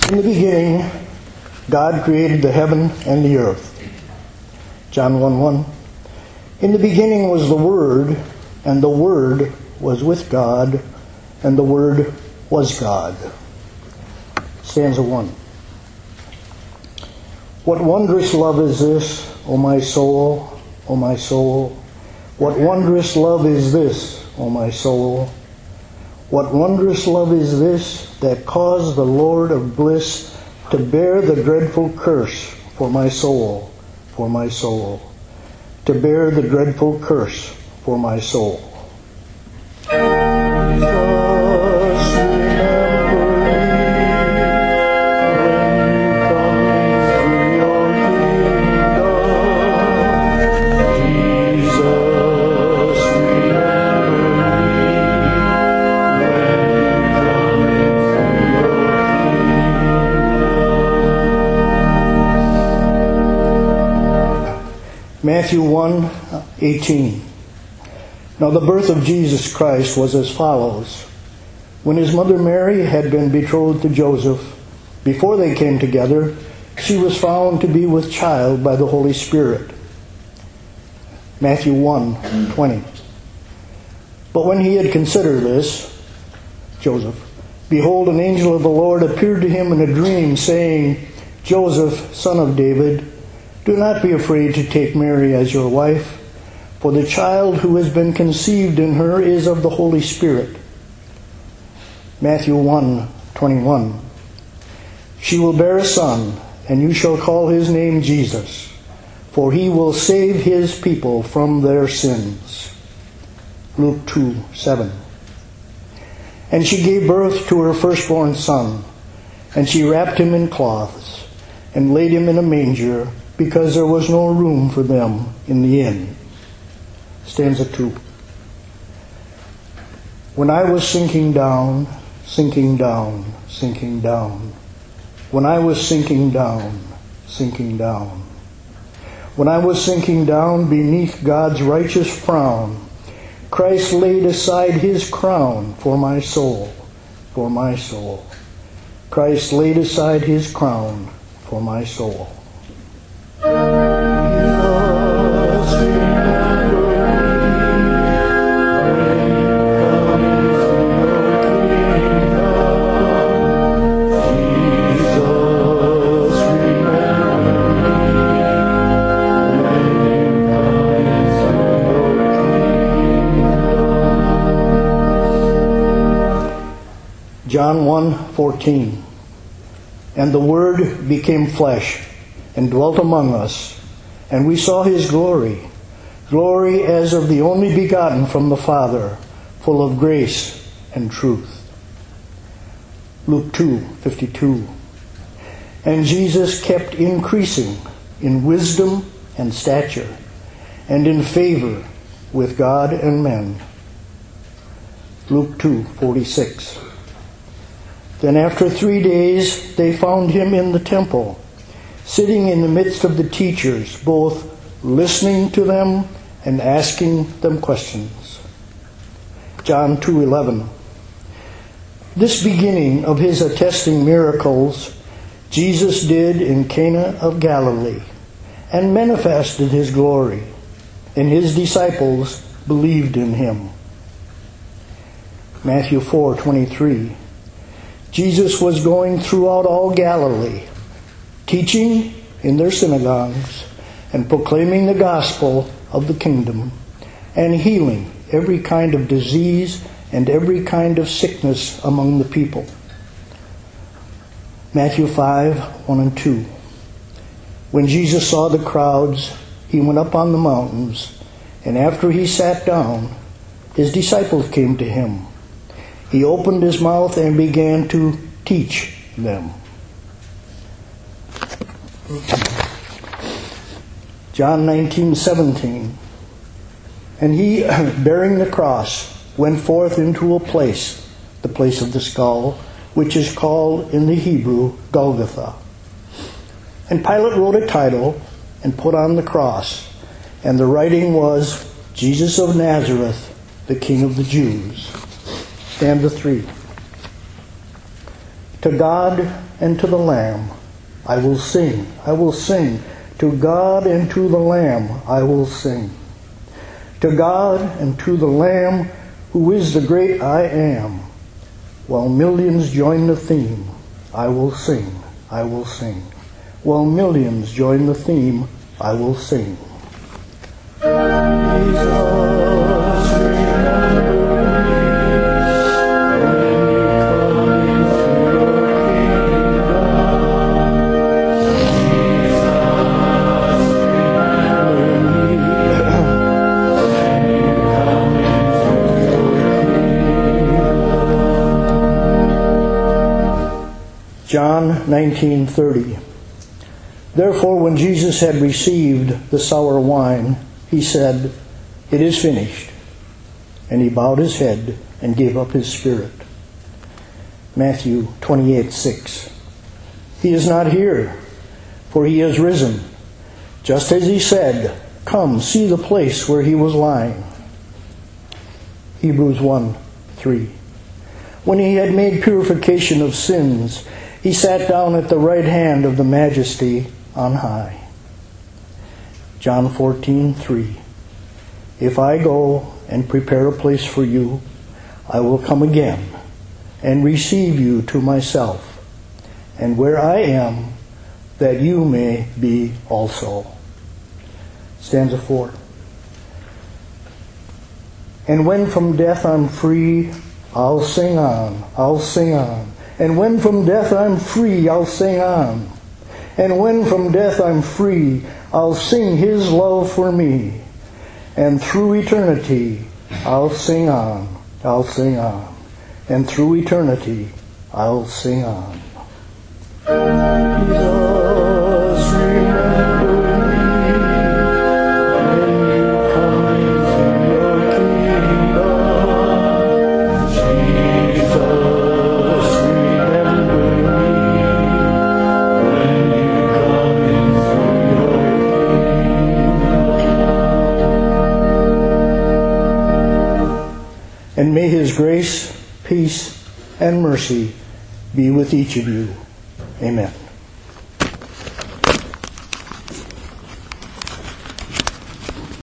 In the beginning, God created the heaven and the earth. John 1:1. In the beginning was the Word, and the Word was with God, and the Word was God. Stanza 1. What wondrous love is this, O my soul, O my soul? What wondrous love is this, O my soul? What wondrous love is this that caused the Lord of bliss to bear the dreadful curse for my soul, for my soul, to bear the dreadful curse for my soul. Matthew 1:18. Now the birth of Jesus Christ was as follows. When his mother Mary had been betrothed to Joseph, before they came together, she was found to be with child by the Holy Spirit. Matthew 1:20. But when he had considered this, Joseph, behold, an angel of the Lord appeared to him in a dream, saying, Joseph, son of David, do not be afraid to take Mary as your wife, for the child who has been conceived in her is of the Holy Spirit. Matthew 1:21. She will bear a son, and you shall call his name Jesus, for he will save his people from their sins. Luke 2:7. And she gave birth to her firstborn son, and she wrapped him in cloths, and laid him in a manger, because there was no room for them in the inn. Stanza 2. When I was sinking down, sinking down, sinking down. When I was sinking down, sinking down. When I was sinking down beneath God's righteous frown, Christ laid aside his crown for my soul, for my soul. Christ laid aside his crown for my soul. John 1:14. And the Word became flesh and dwelt among us, and we saw his glory, glory as of the only begotten from the Father, full of grace and truth. Luke 2:52. And Jesus kept increasing in wisdom and stature, and in favor with God and men. Luke 2:46. Then after 3 days they found him in the temple, sitting in the midst of the teachers, both listening to them and asking them questions. John 2:11. This beginning of his attesting miracles Jesus did in Cana of Galilee, and manifested his glory, and his disciples believed in him. Matthew 4:23. Jesus was going throughout all Galilee, teaching in their synagogues, and proclaiming the gospel of the kingdom, and healing every kind of disease and every kind of sickness among the people. Matthew 5:1 and 2. When Jesus saw the crowds, he went up on the mountains, and after he sat down, his disciples came to him. He opened his mouth and began to teach them. John 19:17. And he, bearing the cross, went forth into a place, the place of the skull, which is called in the Hebrew Golgotha. And Pilate wrote a title and put on the cross, and the writing was, Jesus of Nazareth, the King of the Jews. Stanza 3. To God and to the Lamb I will sing, I will sing. To God and to the Lamb I will sing. To God and to the Lamb, who is the great I am, while millions join the theme, I will sing, I will sing. While millions join the theme, I will sing. John 19:30. Therefore, when Jesus had received the sour wine, he said, "It is finished." And he bowed his head and gave up his spirit. Matthew 28:6. He is not here, for he has risen, just as he said. Come, see the place where he was lying. Hebrews 1:3. When he had made purification of sins, he sat down at the right hand of the Majesty on high. John 14:3. If I go and prepare a place for you, I will come again and receive you to myself, and where I am, that you may be also. Stanza 4. And when from death I'm free, I'll sing on, I'll sing on. And when from death I'm free, I'll sing on. And when from death I'm free, I'll sing his love for me. And through eternity, I'll sing on, I'll sing on. And through eternity, I'll sing on. Jesus, remember me when you come into your kingdom. Jesus, remember me when you come into your kingdom. And may his grace, peace, and mercy be with each of you. Amen.